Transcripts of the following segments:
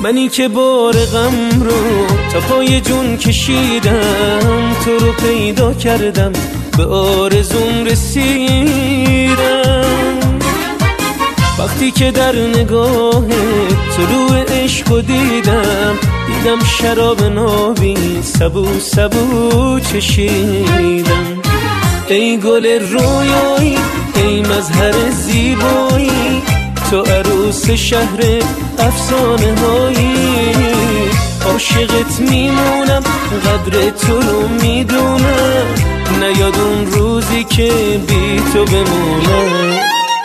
منی که بار غم رو تا پای جون کشیدم، تو رو پیدا کردم به آرزوم رسیدم. وقتی که در نگاه طلوع عشق دیدم، دیدم شراب نابی سبو سبو چشیدم. ای گل رویایی، ای مظهر زیبایی، تو عروس شهر افسانه هایی. عاشقت میمونم، قدر تو رو میدونم، نیاد اون روزی که بی تو بمونم.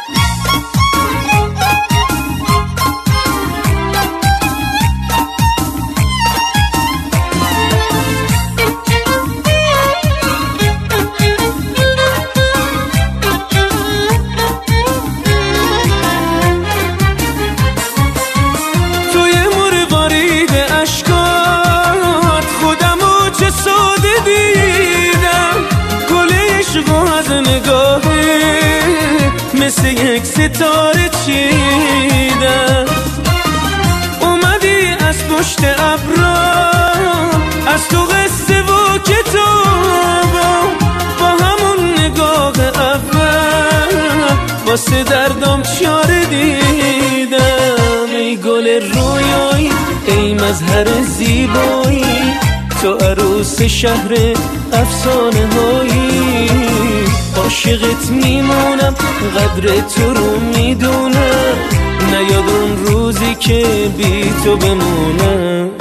مثل یک ستاره چیدم، اومدی از پشت ابرا، از تو قصه و کتابم، با همون نگاه اول واسه دردم چاره دیدم. ای گل رویایی، ای مظهر زیبایی، تو عروس شهر افسانه هایی. عاشقت میمونم، قدر تو رو میدونم، نیاد اون روزی که بی تو بمونم.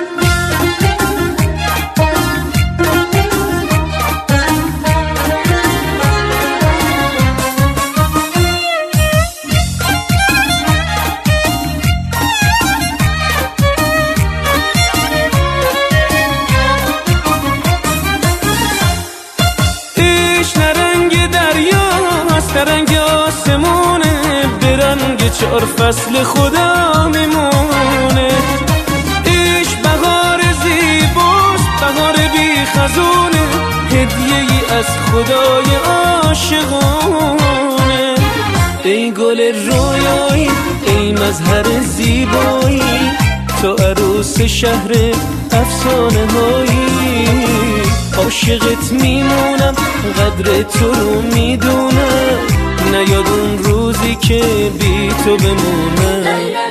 رنگ آسمونه، به رنگ 4 فصل خدا میمونه. عشق بهار زیباست، بهار بی خزونه، هدیه ای از خدای عاشقونه. ای گل رویایی، ای مظهر زیبایی، تو عروس شهر افسانه هایی. عاشقت میمونم، قدر تو رو میدونم، نیاد اون روزی که بی تو بمونم.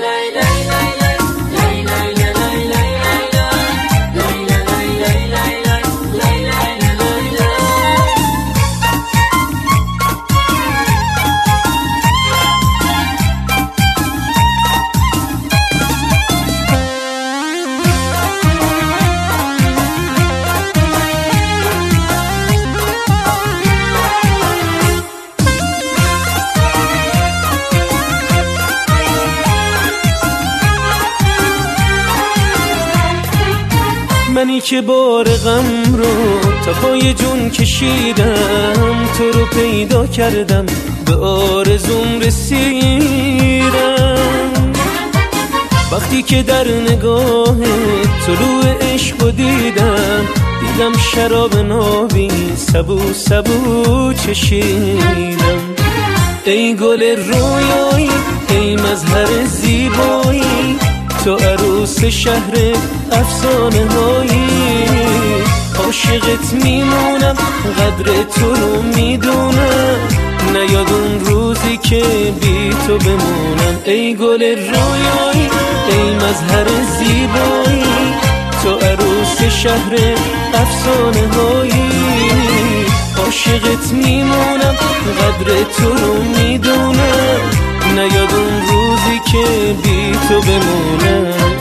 منی که بار غم رو تا پای جون کشیدم، تو رو پیدا کردم به آرزوم رسیدم. وقتی که در نگاه طلوع عشق دیدم، دیدم شراب نابی سبو سبو چشیدم. ای گل رویایی، ای مظهر زیبایی، تو عروس شهر افسانه هایی. عاشقت میمونم، قدر تو رو میدونم، نیاد اون روزی که بی تو بمونم. ای گل رویایی، ای مظهر زیبایی، تو عروس شهر افسانه هایی. عاشقت میمونم، قدر تو رو میدونم، نیاد اون روزی که بی تو بمونم.